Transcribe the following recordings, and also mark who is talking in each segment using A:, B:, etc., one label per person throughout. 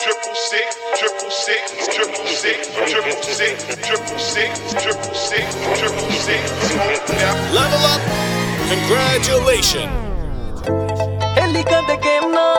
A: Triple six, triple six, triple six, triple six, triple six, triple six, triple six.
B: Level up. Congratulations.
C: खेली कद game ना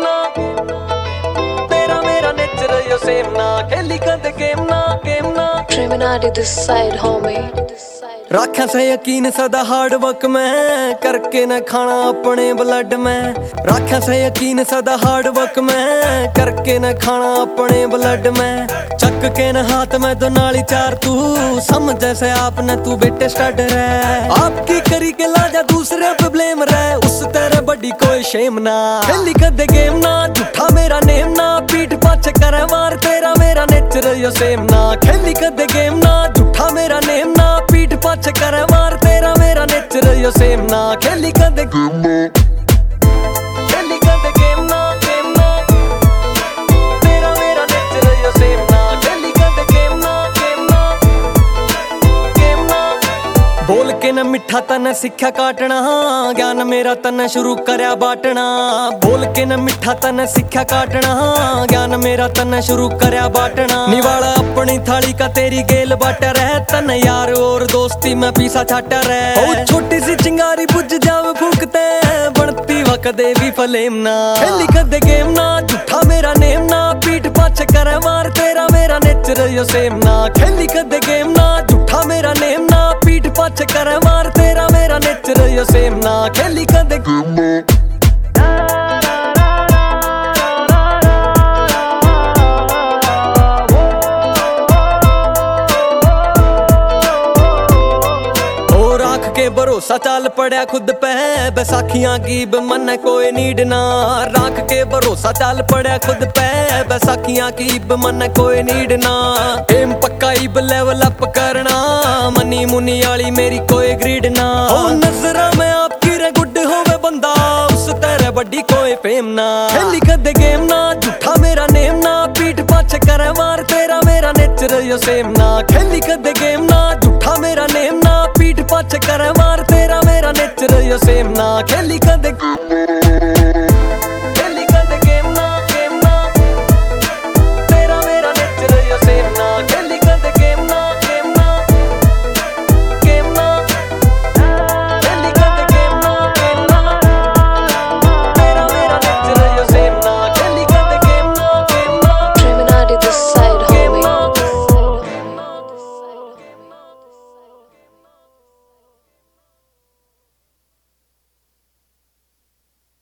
C: तेरा मेरा nature यो same ना खेली कद गेम ना
D: Criminality this side, homie.
C: राख्या से यकीन सदा हार्ड वर्क में करके न खाना अपने ब्लड में राख्या से यकीन सदा हार्ड वर्क में करके न खाना अपने ब्लड में चक के न हाथ में तो नाली चार तू समझ जैसे आपने तू बेटे स्टार्ट रहे आपकी करी के लाजा दूसरे पे ब्लेम रहे उस तेरे बड़ी कोई शेम ना खेली कद गेम ना झूठा मेरा नेम ना पीठ पाछे करे मार तेरा मेरा नेचर यो सेम ना खेली कद गेम ना झूठा मेरा नेम ना पीठ पाछे करे मार तेरा मेरा नेचर यो सेम ना खेली कद गेम ना खेली कद गेम ना तेरा मेरा नेचर यो सेम ना खेली कद गेम ना बोल के न मिठा तन सिक्ख्या काटना ज्ञान मेरा तन शुरू करया बाटना बोल के न मिठा तन सिक्ख्या काटना ज्ञान मेरा तन शुरू करया बाटना निवाला अपनी थाली का तेरी गेल बाटा रह तन यार और दोस्ती में पीसा छाटा रह ओ छोटी सी चिंगारी बुझ जावे फूकते बनती वक्त देवी फलेम ना खेली कद गेम ना झूठा मेरा नेम ना पीठ पाछे करे मार तेरा मेरा नेचर यो सेम ना खेली कद गेम ना झूठा मेरा नेम ना पीठ पाछे करे मार तेरा मेरा नेचर यो सेम ना खेली कद गेम ना के भरोसा चाल पड़ा खुद पे बैसाखियां की मन कोई नीड ना राख के भरोसा चाल पड़ा खुद पे बैसाखियां की मन कोई नीड ना एम पक्का इब लेवल अप करना मनी मुनी वाली मेरी कोई ग्रीड ना ओ नजरा में आपकी रे गुड होवे बंदा उस तेरे बड़ी कोई फेम ना खेली कद गेम ना झूठा मेरा नेम ना पीठ पाछे करे मार तेरा मेरा नेचर यो सेम ना खेली कद गेम ना झूठा मेरा नेम ना पीठ पाछे करे मार तेरा मेरा नेचर यो सेम ना खेली कद